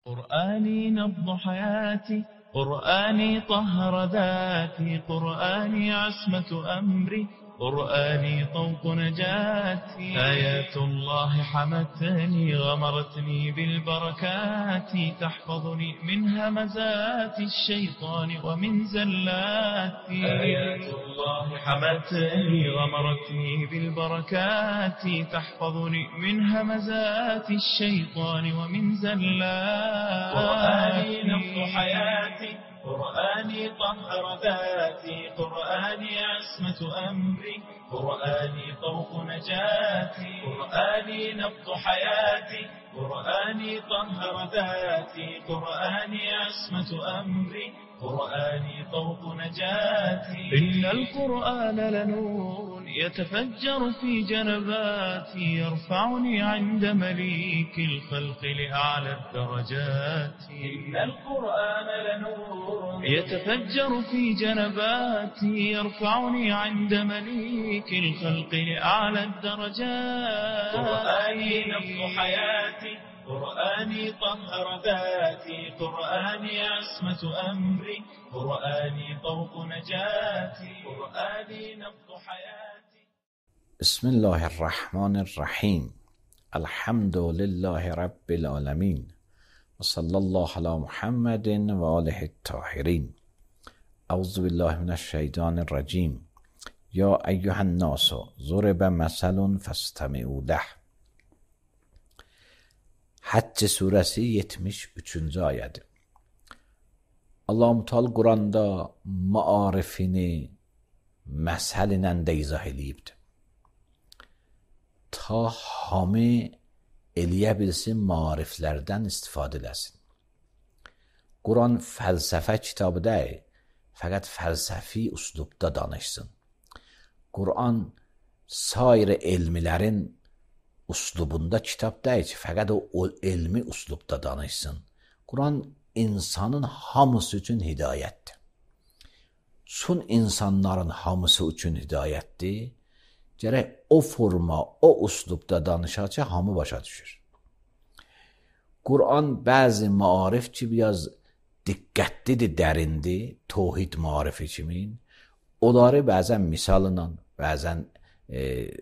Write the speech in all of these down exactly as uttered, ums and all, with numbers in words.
قرآني نبض حياتي، قرآني طهر ذاتي، قرآني عصمة أمري، قرآني طوق نجاتي. آيات الله حمتني غمرتني بالبركات، تحفظني من همزات الشيطان ومن زلاتي. آيات الله حمتني غمرتني بالبركات، تحفظني من همزات الشيطان ومن زلاتي. قرآني نبض حياتي، قرآني طهر ذاتي، قرآني عصمة أمري، قرآني طوق نجاتي. قرآني نبض حياتي، قرآني طهر ذاتي، قرآني عصمة أمري، قرآني طوق نجاتي. إن القرآن لنور يتفجر في جنباتي، يرفعني عند مليك الخلق لأعلى الدرجات. إن القرآن لنور يتفجر في جنباتي، يرفعني عند مليك الخلق لأعلى الدرجات. قرآني نبض حياتي، قرآني طهر ذاتي، قرآني عصمة أمري، قرآني طوق نجاتي. قرآني نبض حياتي. بسم الله الرحمن الرحیم. الحمد لله رب العالمین و صلی الله علی محمد و آله الطاهرین. اعوذ بالله من الشیطان الرجیم. یا ایها الناس ضرب مثل فاستمعوا له. Həcc surəsi yetmiş üçüncü ayədir. Allah-u Teala Quranda maarifini məsəl ilə də izah edibdir. Ta hamı eləyə bilsin, maariflərdən istifadə eləsin. Quran fəlsəfə kitabı deyil, fəqət fəlsəfi üslubda danışsın. Quran sair elmilərin üslubunda kitab deyil ki, fəqət o elmi üslubda danışsın. Quran insanın hamısı üçün hidayətdir. Çün insanların hamısı üçün hidayətdir, gərək o forma, o üslubda danışar ki, hamı başa düşür. Quran bəzi maarif ki, biraz diqqətlidir, dərindir, tohid maarifi kimi, onları bəzən misalla, bəzən e,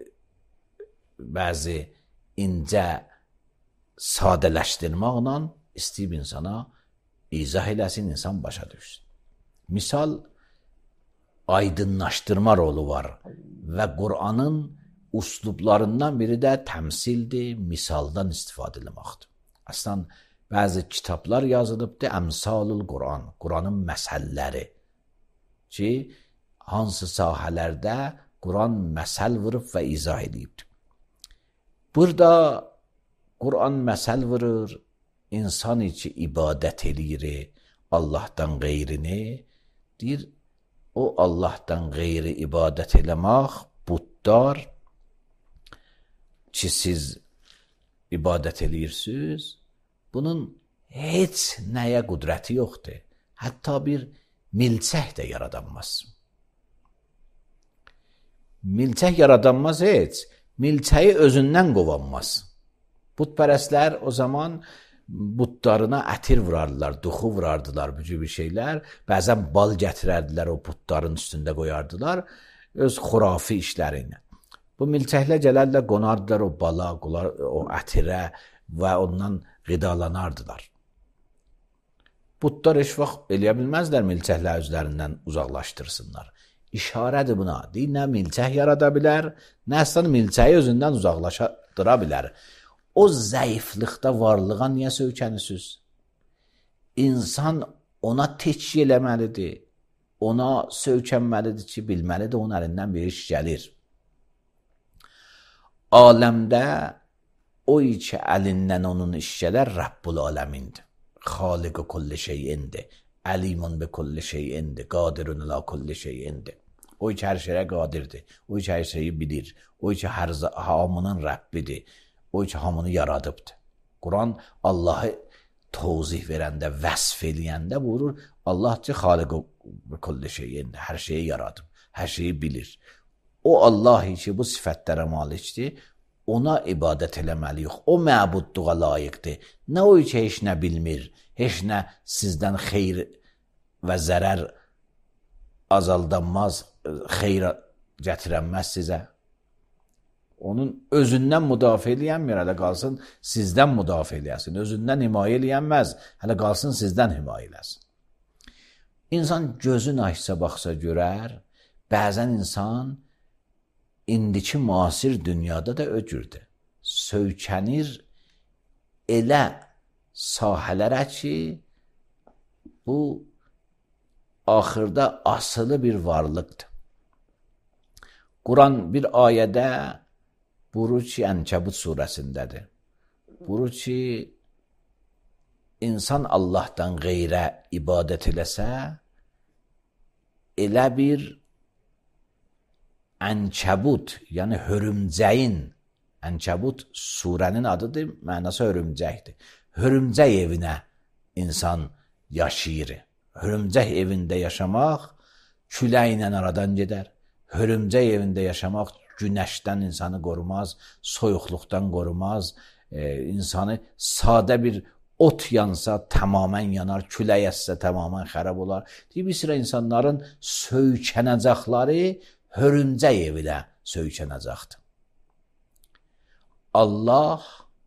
bəzi incə sadələşdirməklə istəyib insana izah eləsin, insan başa düşsün. Misal aydınlaşdırma rolu var və Quranın üslublarından biri də təmsildir, misaldan istifadə etməkdir. Əslən, bəzi kitablar yazılıbdır, əmsalul Quran, Quranın məsəlləri ki, hansı sahələrdə Quran məsəl vurub və izah edibdir. Burada Quran məsəl vurur, insan ki ibadət eləyir Allahdan qeyrini, deyir, o Allahdan qeyri ibadət eləmək, budlar ki siz ibadət eləyirsiniz, bunun heç nəyə qüdrəti yoxdur. Hətta bir milçək də yaradanmaz. Milçək yaradanmaz heç. Milçəyi özündən qovanmaz. Budpərəstlər o zaman budlarına ətir vurardılar, duxu vurardılar, bu bir şeylər. Bəzən bal gətirərdilər, o budların üstündə qoyardılar, öz xurafi işlərini. Bu milçəklər gələrlər, qonardılar o bala, o ətirə və ondan qidalanardılar. Budlar heç vaxt eləyə bilməzlər milçəklər özlərindən uzaqlaşdırsınlar. İşarədir buna. Deyir, nə milçək yarada bilər, nə əslən milçəyi özündən uzaqlaşdıra bilər. O zəiflikdə varlığa niyə söykənisiz? İnsan ona teçhiy eləməlidir, ona söykənməlidir ki, bilməlidir, onun əlindən bir iş gəlir. Aləmdə o ki, əlindən onun iş gələr, Rəbbul aləmindir. Xaliq-i kulli şeyindir. Əlimun bi kulli şeyindir. Qadirun ila kulli şeyindir. O ki, hər şeyə qadirdir. O ki, hər şeyi bilir. O ki, hər hamının Rəbbidir. O ki, hamını yaradıbdır. Quran Allahı tozih verəndə, vəsf eləyəndə buyurur, Allah ki, xaliq-i kulli şeyindir. Hər şeyi yaradıb, hər şeyi bilir. O Allah ki, bu sifətlərə malikdir, ona ibadət eləməliyik. O məbudluğa layiqdir. Nə o ki, heç nə bilmir, heç nə sizdən xeyr və zərər azaldanmaz, xeyr gətirənməz sizə. Onun özündən müdafiə eləyənmir, hələ qalsın sizdən müdafiə eləyəsin. Özündən himayə eləyənməz, hələ qalsın sizdən himayə eləsin. İnsan gözün açsa baxsa görər, bəzən insan indiki müasir dünyada da öcürdür. Söykənir elə sahələrə ki, bu axırda asılı bir varlıqdır. Quran bir ayədə buyurur ki, Ənkəbut surəsindədir. Buyurur ki, insan Allahdan qeyrə ibadət eləsə, elə bir Ənkəbut, yəni hörümcəyin, Ənkəbut surənin adıdır, mənası hörümcəkdir. Hörümcək evinə insan yaşayır. Hörümcək evində yaşamaq küləklə aradan gedər. Hörümcək evində yaşamaq günəşdən insanı qorumaz, soyuqluqdan qorumaz, e, insanı sadə bir ot yansa tamamən yanar, külək əssə tamamən xərab olar. Deyib, bir sıra insanların söykənəcəkləri hörümcək evinə söykənəcəkdir. Allah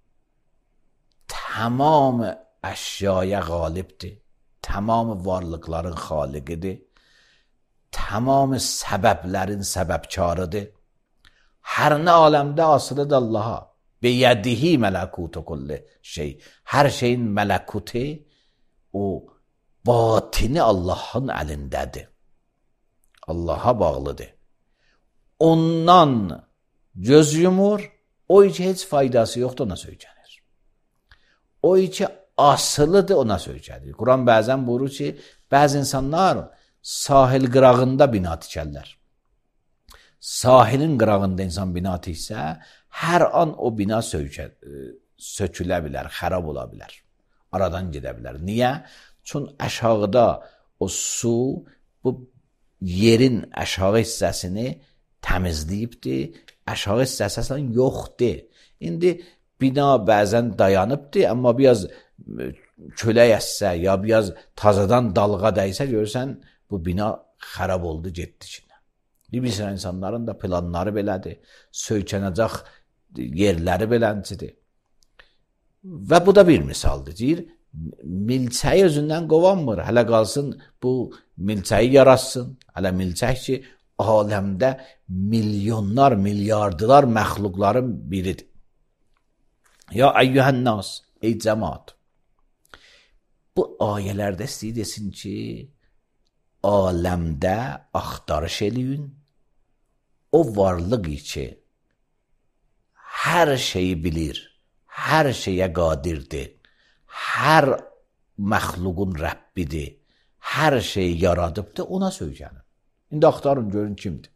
tamam əşyaya qalibdir, tamam varlıqların xaliqidir, tamam səbəblərin səbəbkarıdır. Hər nə aləmdə asılıdır Allaha. Biyədihi mələkutu kulli şey. Hər şeyin mələkuti, o batini Allahın əlindədir. Allaha bağlıdır. Ondan göz yumur, o ki heç faydası yoxdur, ona söykənir. O ki asılıdır, ona söykənir. Quran bəzən buyurur ki, bəzi insanlar sahil qırağında bina tikərlər. Sahilin qırağında insan bina tiksə, hər an o bina söykə, sökülə bilər, xərab ola bilər, aradan gedə bilər. Niyə? Çünki aşağıda o su bu yerin aşağı hissəsini təmizləyibdir, aşağı hissəsi yoxdur. İndi bina bəzən dayanıbdır, amma biraz külək əssə, ya biraz tazadan dalğa dəysə, görürsən, bu bina xərab oldu, getdi içinə. Bir sıra insanların da planları belədir, söykənəcək yerləri beləncidir. Və bu da bir misaldır. Deyir, milçəyi özündən qovanmır, hələ qalsın bu milçəyi yaratsın. Hələ milçək ki, aləmdə milyonlar, milyardılar məxluqların biridir. Ya əyyuhən nas, ey cəmaat. Bu ayələrdə istəyir desin ki, aləmdə axtarış eləyin, o varlıq ki, hər şeyi bilir, hər şeyə qadirdir, hər məxluqun Rəbbidir, hər şeyi yaradıbdır, ona söykənin. İndi axtarın, görün kimdir.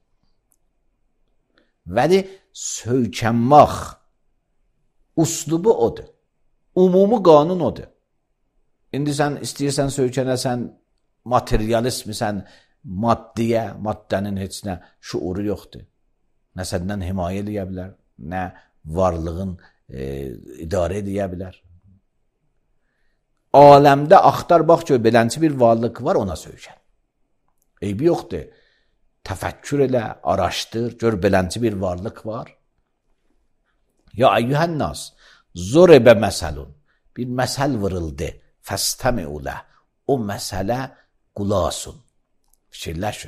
Vəli söykənmək uslubu odur. Umumi qanun odur. İndi sən istəyirsən söykənəsən, materialistmisən, maddiyə, maddənin heç nə şuuru yoxdur. Nə səndən himayə eləyə bilər, nə varlığın e, idarə eləyə bilər. Aləmdə axtar, bax ki, belənçi bir varlıq var, ona söykən. Eybi yoxdur. Təfəkkür elə, araşdır, gör belənçi bir varlıq var. Ya əyyuhən nas, zoribə məsəlun, bir məsəl vırıldı, fəstəmi'ulə, o məsələ qulasun, fikirləşin.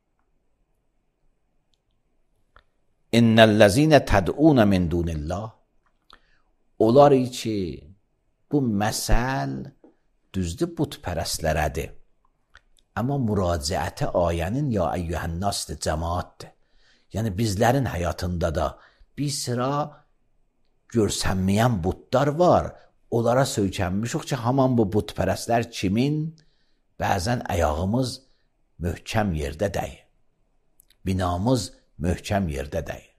İnnəl-ləzinə təd'unə min dunillah, onlar ki, bu məsəl düzdür butpərəstlərədir. Amma müraciəti ayənin ya əyyuhənnasdır, cəmaatdır. Yəni bizlərin həyatında da bir sıra görsənməyən butlar var. Onlara söykənmişik ki, haman bu butpərəstlər kimin? Bəzən əyağımız möhkəm yerdə dəyir. Binamız möhkəm yerdə dəyir.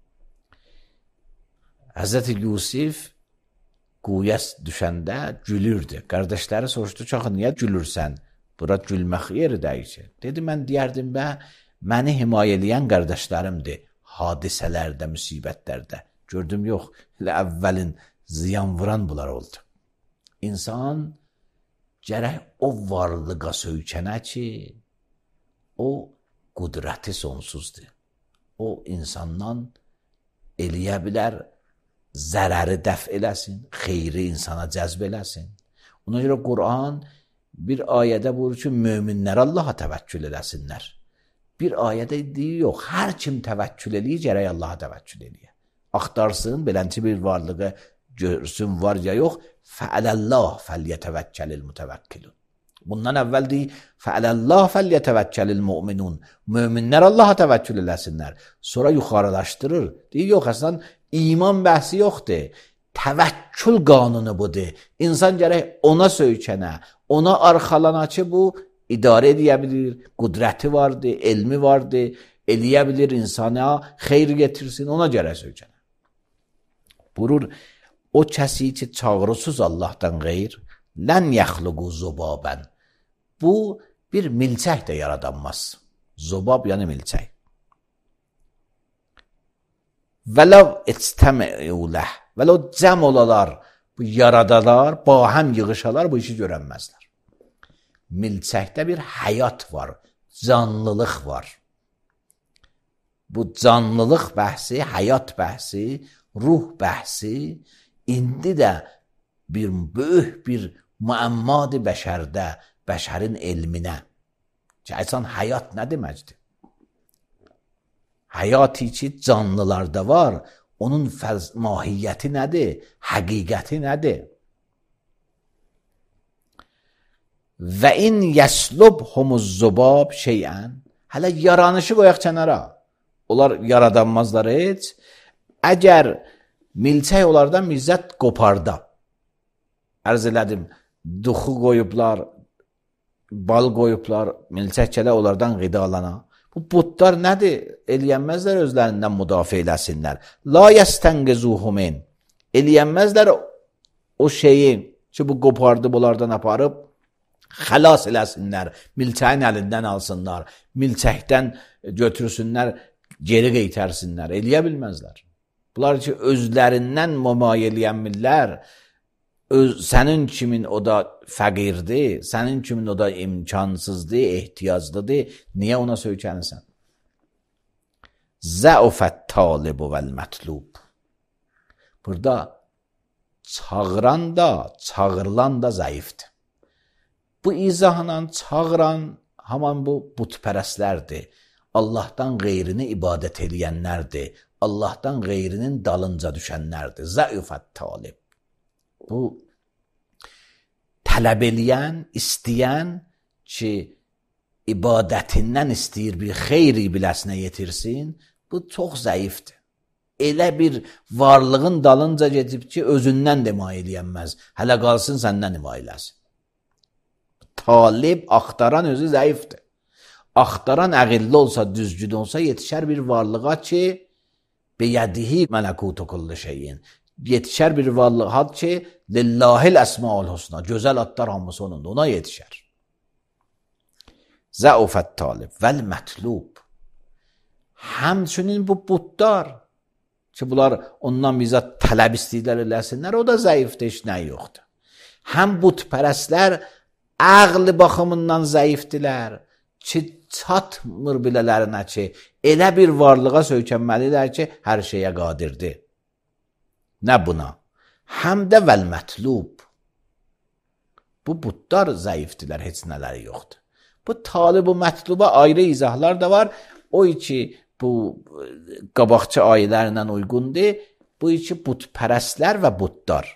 Həzrəti Yusif quyuya düşəndə gülürdü. Qardaşları soruşdu, çox niyə gülürsən? Bura gülmək yeri dəyir. Dedi, mən deyərdim, bə, məni himayə eləyən qardaşlarımdır hadisələrdə, müsibətlərdə. Gördüm, yox, elə əvvəlin ziyan vuran bunlar oldu. İnsan gərək o varlığa söykənə ki, o qudrəti sonsuzdur. O insandan eləyə bilər, zərəri dəf eləsin, xeyri insana cəzb eləsin. Ona görə Qur'an bir ayədə buyurur ki, möminlər Allaha təvəkkül eləsinlər. Bir ayədə deyir, yox, hər kim təvəkkül eləyir, gərək Allaha təvəkkül eləyir. Axtarsın, belənçi bir varlığı görsün, var ya yox, fəələllah fəlyətəvəkkəlil mütəvəkkilun. Bundan əvvəl deyir, fəələllah fəlyətəvəkkəlil müminun. Möminlər Allaha təvəkkül eləsinlər. Sonra yuxarılaşdırır. Deyir, yox, əslən iman bəhsi yoxdur. Təvəkkül qanunu budur. İnsan gərək ona söykənə, ona arxalana ki, bu idarə edə bilir, qudrəti vardır, elmi vardır, eləyə bilir insana, xeyr getirsin, ona gərək söykənə. Buyurur, o kəsi ki, çağırırsız Allahdan qeyr, lən yəxluqu zubabən. Bu, bir milçək də yaradanmaz. Zubab, yəni milçək. Vələv etstəməuləh. Vələv cəm olalar, bu yaradalar, bahəm yığışalar, bu işi görənməzlər. Milçəkdə bir həyat var, canlılıq var. Bu canlılıq bəhsi, həyat bəhsi, ruh bəhsi indi də bir böyük bir müəmmadır bəşərdə, bəşərin elminə. Ki, əsən həyat nə deməkdir? Həyati ki, canlılarda var, onun mahiyyəti nədir? Həqiqəti nədir? Və in yəslubhumuz zubab şeyən, hələ yaranışı qoyaq kənara. Onlar yaradanmazlar heç. Əgər milçək onlardan mizzət qoparda, ərz elədim, duxu qoyublar, bal qoyublar, milçək gələ onlardan qidalana. Bu butlar nədir? Eləyənməzlər özlərindən müdafiə eləsinlər. La yəstənqizuhumin. Eləyənməzlər o şeyi ki, bu qopardı bunlardan aparıb, xəlas eləsinlər, milçəyin əlindən alsınlar, milçəkdən götürsünlər, geri qeytərsinlər, eləyə bilməzlər. Bunlar ki, özlərindən mümayə eləyənmirlər, öz, sənin kimin o da fəqirdir, sənin kimin o da imkansızdır, ehtiyaclıdır, niyə ona söykənirsən? Zəufət talibu vəl-mətlub. Burada çağıran da, çağırılan da zəifdir. Bu izahla çağıran haman bu butpərəslərdir. Allahdan qeyrini ibadət eləyənlərdir. Allahdan qeyrinin dalınca düşənlərdir. Zəufət talib. Bu tələb eləyən, istəyən ki, ibadətindən istəyir bir xeyri biləsinə yetirsin, bu çox zəifdir. Elə bir varlığın dalınca gedib ki, özündən dema eləyənməz. Hələ qalsın səndən dema eləsin. Talib, axtaran özü zəifdir. Axtaran əqilli olsa, düzgün olsa, yetişər bir varlığa ki, beyədihi mələkutu kulli şeyin. Yetişər bir varlığa ki, lillahil əsmaul husna. Gözəl adlar hamısı onundur. Ona yetişər. Zəufət talib vəl mətlub. Həmçinin bu butlar ki, bunlar ondan bizə tələb istəyirlər eləsinlər, o da zəifdir, heç nə yoxdur. Həm butpərəslər əqli baxımından zəifdilər ki, çatmır bilələrinə ki, elə bir varlığa söykənməlidirlər ki, hər şeyə qadirdir. Nə buna? Həm də vəl mətlub. Bu butlar zəifdilər, heç nələri yoxdur. Bu talib-u mətluba ayrı izahlar da var. O iki bu qabaqçı ayələrlə uyğundur. Bu iki butpərəslər və butlar.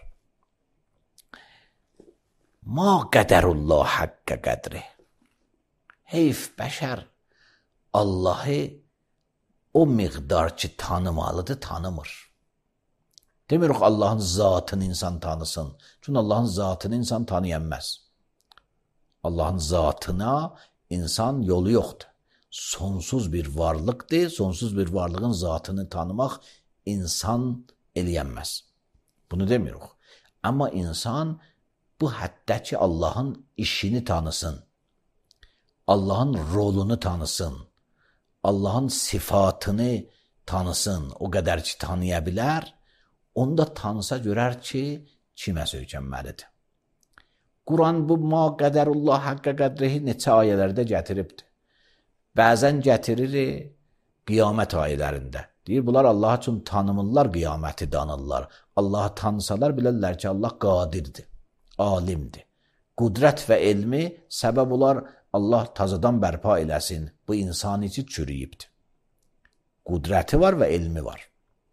Ma qədərullah haqqə qədri. Heyf bəşər Allahı o miqdar ki tanımalıdır, tanımır. Demirik Allahın zatını insan tanısın. Çünki Allahın zatını insan tanıyanməz. Allahın zatına insan yolu yoxdur. Sonsuz bir varlıqdır. Sonsuz bir varlığın zatını tanımaq insan eləyənməz. Bunu demirik. Amma insan bu həddə ki Allahın işini tanısın. Allahın rolunu tanısın. Allahın sifatını tanısın. O qədər ki tanıya bilər. onu da tanısa görər ki, kimə söykənməlidir. Quran bu ma qədərullah haqqa qədrihi neçə ayələrdə gətiribdir. Bəzən gətirir qiyamət ayələrində. Deyir, bunlar Allah üçün tanımırlar, qiyaməti danırlar. Allahı tanısalar bilərlər ki, Allah qadirdir, alimdir. Qudrət və elmi səbəb olar, Allah tazadan bərpa eləsin. Bu insan içi çürüyübdür. Qudrəti var və elmi var.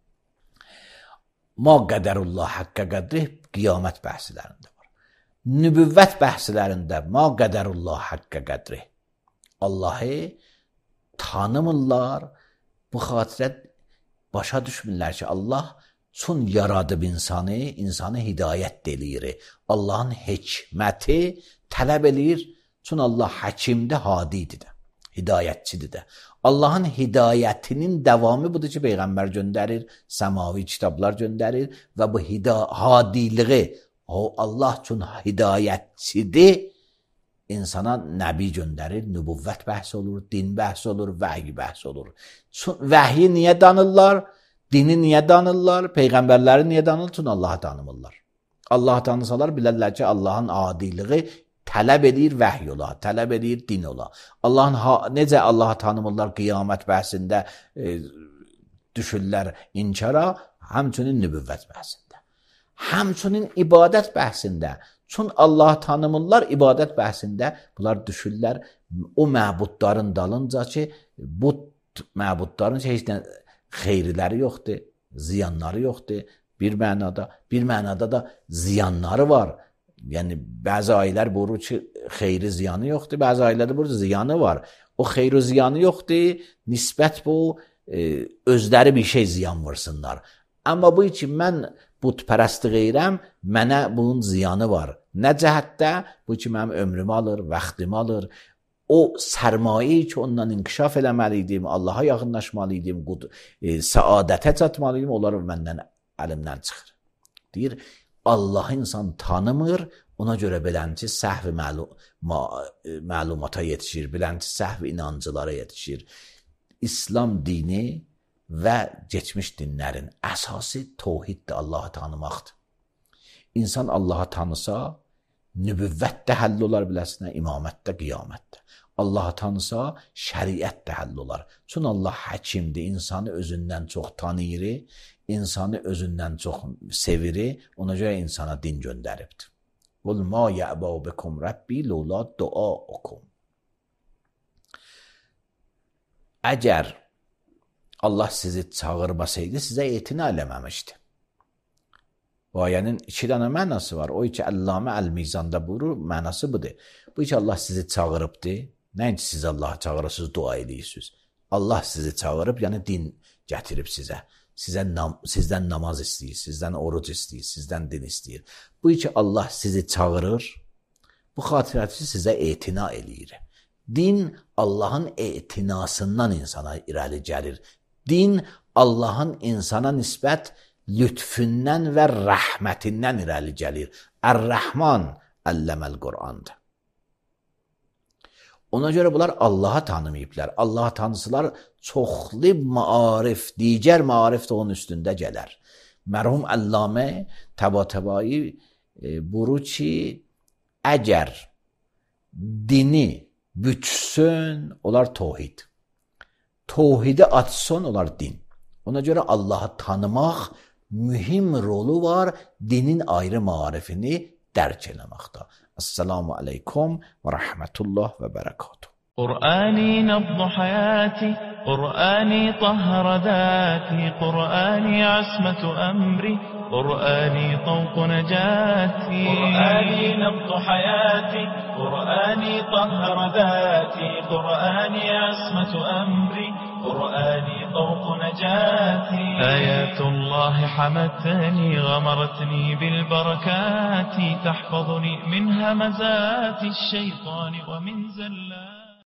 Ma qədərullah haqqa qədri qiyamət bəhslərində var. Nübüvvət bəhslərində ma qədərullah haqqa qədri. Allahı tanımırlar, bu xatirət başa düşmürlər ki, Allah çün yaradıb insanı, insanı hidayət eləyir. Allahın hikməti tələb eləyir, çün Allah həkimdir, hadidir də, hidayətçidir də. Allahın hidayətinin davamı budur ki, Peyğəmbər göndərir, səmavi kitablar göndərir və bu hadiliği, o Allah üçün hidayətçidir, insana nəbi göndərir, nübüvvət bəhs olur, din bəhs olur, vəhy bəhs olur. Vəhyi niyə danırlar? Dini niyə danırlar? Peyğəmbərləri niyə danırlar? Çünki Allahı tanımırlar. Allahı tanısalar bilərlər ki, Allahın adiliği tələb edir vəhy ola, tələb edir din ola. Allahın necə Allahı tanımırlar qiyamət bəhsində e, düşürlər inkara, həmçinin nübüvvət bəhsində. Həmçinin ibadət bəhsində. Çünki Allahı tanımırlar ibadət bəhsində, bunlar düşürlər o məbudların dalınca ki, bu məbudların heç nə xeyriləri yoxdur, ziyanları yoxdur. Bir mənada, bir mənada da ziyanları var. Yəni, bəzi ayələr buyurur ki, xeyri ziyanı yoxdur, bəzi ayələrdə buyurur ziyanı var. O xeyri ziyanı yoxdur, nisbət bu, e, özləri bir şey ziyan vırsınlar. Amma bu ki, mən budpərəstlik edirəm, mənə bunun ziyanı var. Nə cəhətdə? Bu ki, mənim ömrümü alır, vaxtımı alır. O sərmayeyi ki, ondan inkişaf eləməliydim, Allaha yaxınlaşmalıydım, e, səadətə çatmalıydım, onlar məndən əlimdən çıxır. Deyir, Allah insan tanımır, ona görə bilənci səhv məlum, məlumata yetişir, bilənci səhv inancılara yetişir. İslam dini və keçmiş dinlərin əsası təvhiddir, Allahı tanımaqdır. İnsan Allahı tanısa, nübüvvət də həll olar biləsinə, imamət də, qiyamət də. Allahı tanısa, şəriət də həll olar. Çünki Allah həkimdir, insanı özündən çox tanıyır, insanı özündən çox sevir, ona görə insana din göndəribdir. Qul ma yə'bə bikum Rabbi lawla duaukum. Əgər Allah sizi çağırmasaydı, sizə etina eləməmişdi. Bu ayənin iki dənə mənası var. O ki, Əllamə Əl-Mizanda buyurur, mənası budur. Bu ki, Allah sizi çağırıbdır. Nəinki siz Allahı çağırırsınız, dua edirsiniz. Allah sizi çağırıb, yəni din gətirib sizə. Sizə nam, sizdən namaz istəyir, sizdən oruc istəyir, sizdən din istəyir. Bu ki, Allah sizi çağırır, bu xatirəti sizə etina eləyir. Din Allahın etinasından insana irəli gəlir. Din Allahın insana nisbət lütfündən və rəhmətindən irəli gəlir. Ər-Rəhman əlləməl Qur'andır. Ona görə bunlar Allah'a tanımayıblar. Allah'a tanısılar çoxlu maarif, digər maarif də onun üstündə gələr. Mərhum Əllamə təba-təbai e, buyurur ki, əgər dini bütsün, olar tohid. Tohidi açsın, olar din. Ona görə Allah'ı tanımaq mühim rolu var, dinin ayrı maarifini dərk eləməkdə. Esselamu aleykum ve rahmetullah ve berekatuhu. قرآني نبض حياتي، قرآني طهر ذاتي، قرآني عصمة أمري، قرآني طوق نجاتي. قرآني نبض حياتي، قرآني طهر ذاتي، قرآني عصمة أمري، قرآني طوق نجاتي. آيات الله حمتني، غمرتني بالبركات، تحفظني من همزات الشيطان ومن زلات